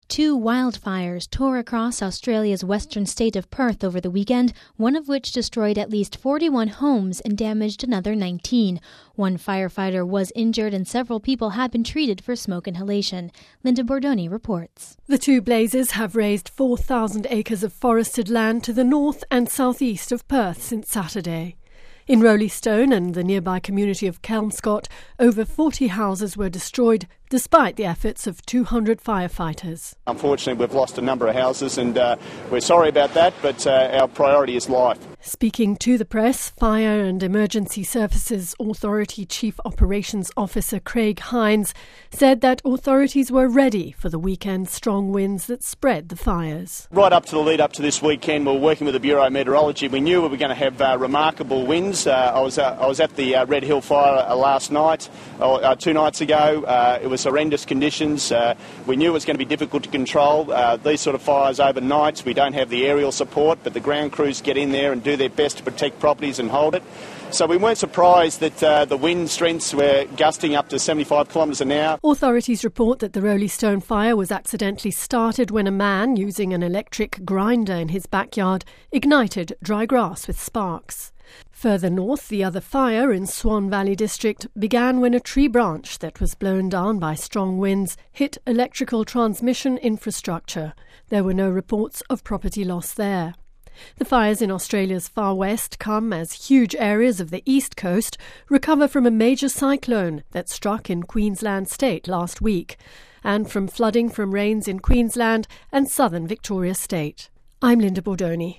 Two wildfires tore across Australia's western state of Perth over the weekend, one of which destroyed at least 41 homes and damaged another 19. One firefighter was injured and several people have been treated for smoke inhalation. Linda Bordoni reports. The two blazes have razed 4,000 acres of forested land to the north and southeast of Perth since Saturday. In Roleystone and the nearby community of Kelmscott, over 40 houses were destroyed, despite the efforts of 200 firefighters. Unfortunately, we've lost a number of houses and we're sorry about that, but our priority is life. Speaking to the press, Fire and Emergency Services Authority Chief Operations Officer Craig Hines said that authorities were ready for the weekend's strong winds that spread the fires. Right up to the lead up to this weekend, we were working with the Bureau of Meteorology. We knew we were going to have remarkable winds. I was at the Red Hill Fire last night, 2 nights ago. It was horrendous conditions. We knew it was going to be difficult to control. These sort of fires overnight, we don't have the aerial support, but the ground crews get in there and do their best to protect properties and hold it. So we weren't surprised that the wind strengths were gusting up to 75 kilometres an hour. Authorities report that the Roleystone fire was accidentally started when a man, using an electric grinder in his backyard, ignited dry grass with sparks. Further north, the other fire in Swan Valley District began when a tree branch that was blown down by strong winds hit electrical transmission infrastructure. There were no reports of property loss there. The fires in Australia's far west come as huge areas of the east coast recover from a major cyclone that struck in Queensland state last week, and from flooding from rains in Queensland and southern Victoria state. I'm Linda Bordoni.